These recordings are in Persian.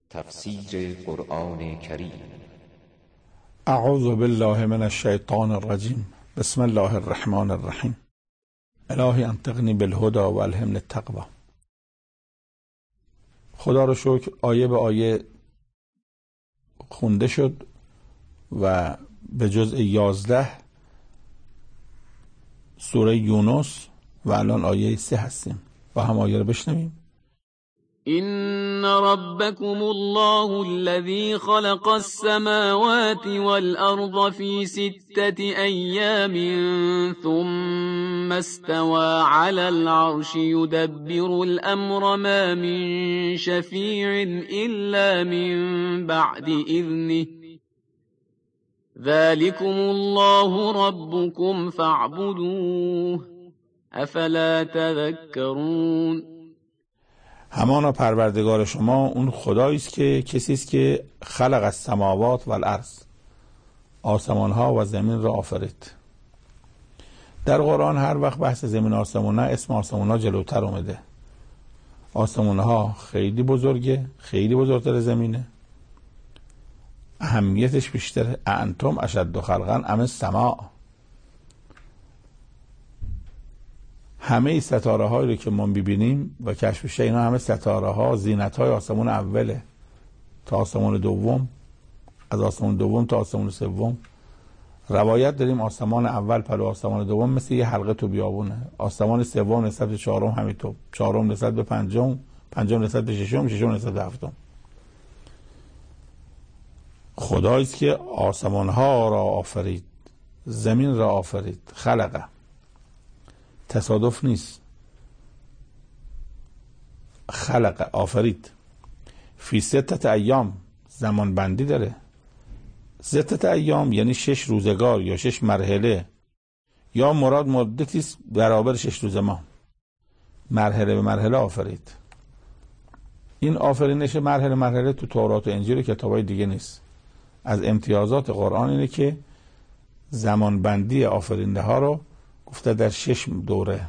تفسیر قرآن کریم. اعوذ بالله من الشیطان الرجیم. بسم الله الرحمن الرحیم. الهی انطقنی بالهدى و الهمنی التقوی. خدا رو شکر آیه به آیه خونده شد و به جزء 11 سوره یونس و الان آیه 3 هستیم و هم آیه رو بشنویم. إن ربكم الله الذي خلق السماوات والأرض في 6 أيام ثم استوى على العرش يدبر الأمر ما من شفيع إلا من بعد إذنه ذلكم الله ربكم فاعبدوه أفلا تذكرون. همانا پروردگار شما اون خدایی است که کسی است که خلق السماوات و الارض، آسمان ها و زمین را آفرید. در قرآن هر وقت بحث زمین آسمان ها اسم آسمان ها جلوتر اومده. آسمان ها خیلی بزرگه، خیلی بزرگتر زمینه، اهمیتش بیشتره. انتم اشد خلقا ام السماء. همه ستاره هایی رو که ما ببینیم و کشف شه، اینا همه ستاره ها زینت های آسمون اوله تا آسمون دوم، از آسمون دوم تا آسمون سوم. روایت داریم آسمان اول پلو آسمان دوم مثل یه حلقه تو بیابونه، آسمان سوم نسبت به چهارم همینطور، چهارم نسبت به پنجم، پنجم نسبت به ششم، ششم نسبت به هفتم. خدایی است که آسمان ها را آفرید، زمین را آفرید. خلقه تصادف نیست، خلق آفرید. فی 6 ایام زمان بندی داره. 6 ایام یعنی 6 روزگار یا 6 مرحله، یا مراد مدتی است برابر 6 روز ما. مرحله به مرحله آفرید. این آفرینش مرحله مرحله تو تورات و انجیل و کتابای دیگه نیست. از امتیازات قرآن اینه که زمان بندی آفرینده ها رو گفته در 6 دوره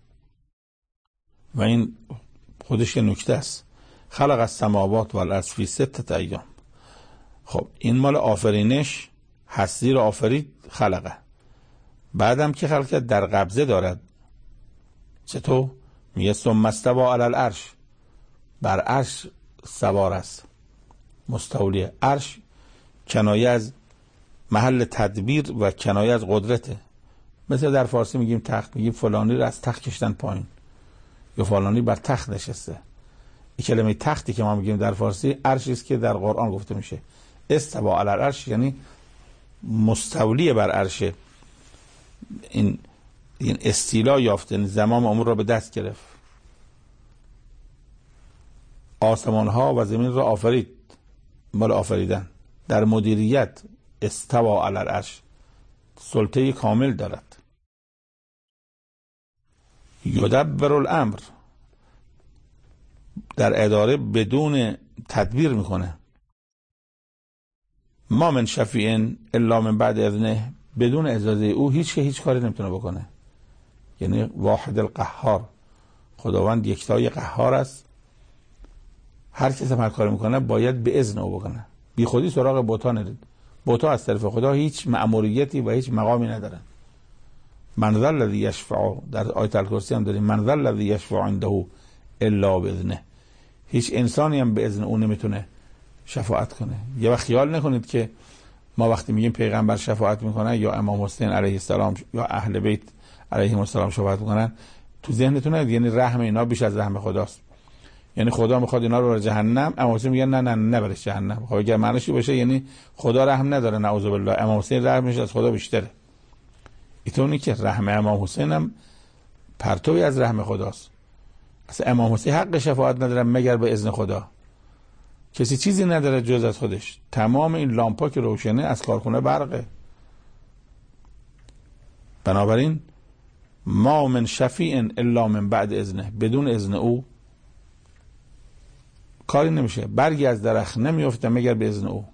و این خودش یه نکته است. خلق السماوات و الارض فی 6 ایام. خب این مال آفرینش، هستی رو آفرید، خلقه. بعدم که خلق در قبضه دارد. چطور؟ میگه ثم استوى علی العرش، بر عرش سوار است، مستولی. عرش کنایه از محل تدبیر و کنایه از قدرته. مثل در فارسی میگیم تخت، میگیم فلانی رو از تخت کشتن پایین یا فلانی بر تخت نشسته. این کلمه تختی که ما میگیم در فارسی عرشی است که در قرآن گفته میشه. استوى علی العرش یعنی مستولی بر عرشه. این استیلا یافته، زمام امور را به دست گرفت. آسمان ها و زمین را آفرید، مال آفریدن. در مدیریت استوى علی العرش، سلطه کامل دارد. یدبر الامر، در اداره بدون تدبیر میکنه. ما من شفیع الا من بعد اذنه، بدون اجازه او هیچ کاری نمیتونه بکنه. یعنی واحد القهار، خداوند یکتای قهار است. هر کسی هر کاری میکنه باید به اذن او بکنه. بی خودی سراغ بوتا نرید. بوتا از طرف خدا هیچ مأموریتی و هیچ مقامی ندارن. من ذا الذی یشفع، در آیت الکرسی هم داریم من ذا الذی یشفع عنده الا باذنه. هیچ انسانی هم به اذن اون نمیتونه شفاعت کنه. یه وقت خیال نکنید که ما وقتی میگیم پیغمبر شفاعت میکنه یا امام حسین علیه السلام یا اهل بیت علیهم السلام شفاعت میکنن، تو ذهنتون نیاد یعنی رحم اینا بیش از رحم خداست. یعنی خدا میخواد اینا رو بر جهنم، امام حسین میگه نه نبرش جهنم. خب اگه معنیش باشه یعنی خدا رحم نداره، نعوذ بالله. امام حسین رحمش از خدا بیشتره. اینطوری که رحم امام حسین هم پرتوی از رحم خداست. اصلا امام حسین حق شفاعت نداره مگر به اذن خدا. کسی چیزی نداره جز از خودش. تمام این لامپا که روشنه از کارخونه برقه. بنابراین ما من شفیع الا من بعد اذنه، بدون اذن او کاری نمیشه. برگی از درخت نمیفته مگر به اذن او.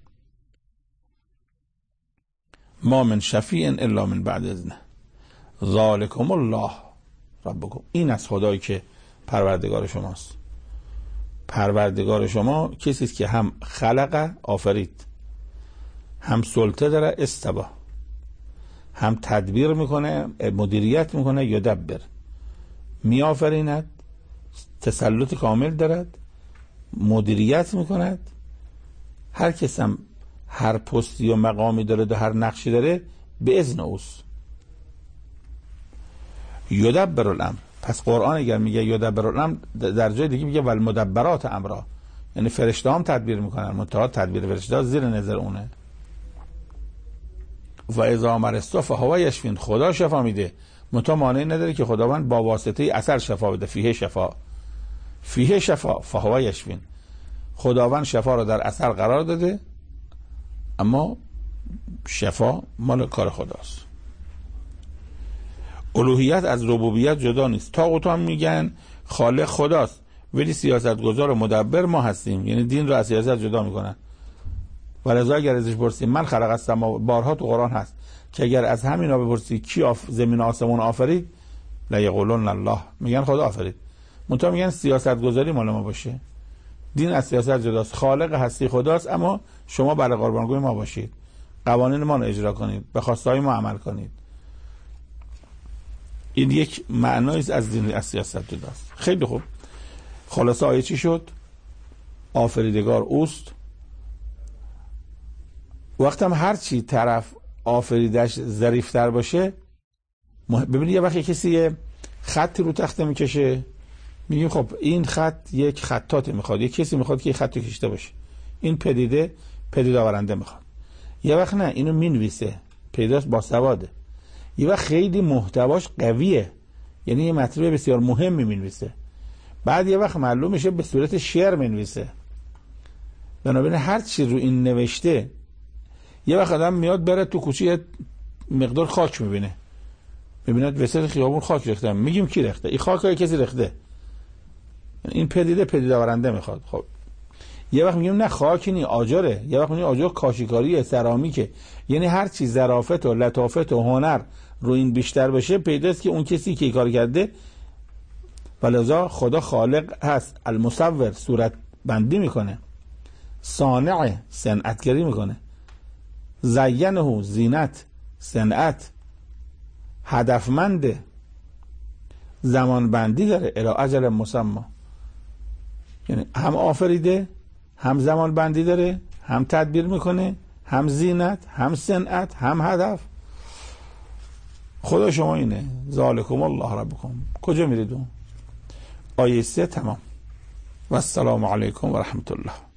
ما من شفیع الا من بعد اذنه ذالکم الله ربکم. این از خدایی که پروردگار شماست. پروردگار شما کسی است که هم خلق آفرید، هم سلطه داره استوا، هم تدبیر میکنه، مدیریت میکنه، یدبر، میآفریند، تسلط کامل دارد، مدیریت میکند. هر کس هم هر پستی و مقامی داره و هر نقشی داره به اذن اوست. یدبر الامر. پس قرآن اگر میگه یدبر الامر، در جای دیگه میگه والمدبرات امرا، یعنی فرشته هم تدبیر میکنن، منتها تدبیر فرشته ها زیر نظر اونه. و اذا مرضت فهو یشفین، خدا شفا میده، منتها مانعی نداره که خداوند با واسطه اثر شفا بده. فیه شفا فهو یشفین، خداوند شفا رو در اثر قرار داده، اما شفا مال کار خداست. الوهیت از ربوبیت جدا نیست. طاغوت هم میگن خالق خداست ولی سیاستگزار و مدبر ما هستیم، یعنی دین رو از سیاست جدا میکنن. ولذا اگر ازش پرسی من خلق السماوات، بارها تو قرآن هست که اگر از همینا بپرسی کی زمین و آسمون آفرید، لا یقولون الله، میگن خدا آفرید. منتها میگن سیاستگزاری مال ما باشه، دین از سیاست جداست، خالق هستی خداست، اما شما برای قربانگوی ما باشید، قوانین ما رو اجرا کنید، به خواستهای ما عمل کنید. این یک معنایی از دین از سیاست جداست. خیلی خوب. خلاصه آیه چی شد؟ آفریدگار اوست. وقتی هم هر چی طرف آفریدش ظریف‌تر باشه، ببینید یه وقتی کسی یه خطی رو تخته میکشه، میگیم خب این خط یک خطاتی میخواد، یک کسی میخواد که این خط رو کشیده باشه، این پدیده آورنده میخواد. یه وقت نه، اینو مینویسه، پیداست با سواده. یه وقت خیلی محتواش قویه، یعنی یه مطلب بسیار مهمی مینویسه. بعد یه وقت معلوم میشه به صورت شعر مینویسه. بنابراین هر چی رو این نوشته، یه وقت آدم میاد بره تو کوچه مقدار خاک میبینه، میبیند وسط خیابون خاک ریخته، میگیم کی ریخته؟ این خاک های کسی ریخته، این پدیده آورنده میخواد. خب یه وقت میگیم نه خاکی نی، آجره. یه وقت میگیم آجر کاشیکاریه، سرامیکه. یعنی هر چی ظرافت و لطافت و هنر رو این بیشتر بشه، پیداست که اون کسی که کار کرده. ولذا خدا خالق هست، المصور صورت بندی میکنه، صانع صنعتگری میکنه، زینه زینت صنعت، هدفمنده، زمان بندی داره، الی اجل مسمى. یعنی هم آفریده، هم زمان بندی داره، هم تدبیر میکنه، هم زینت، هم صنعت، هم هدف. خدا شما اینه. ذالکم الله ربکم. کجا میرید؟ آیه 3 تمام. و السلام علیکم و رحمت الله.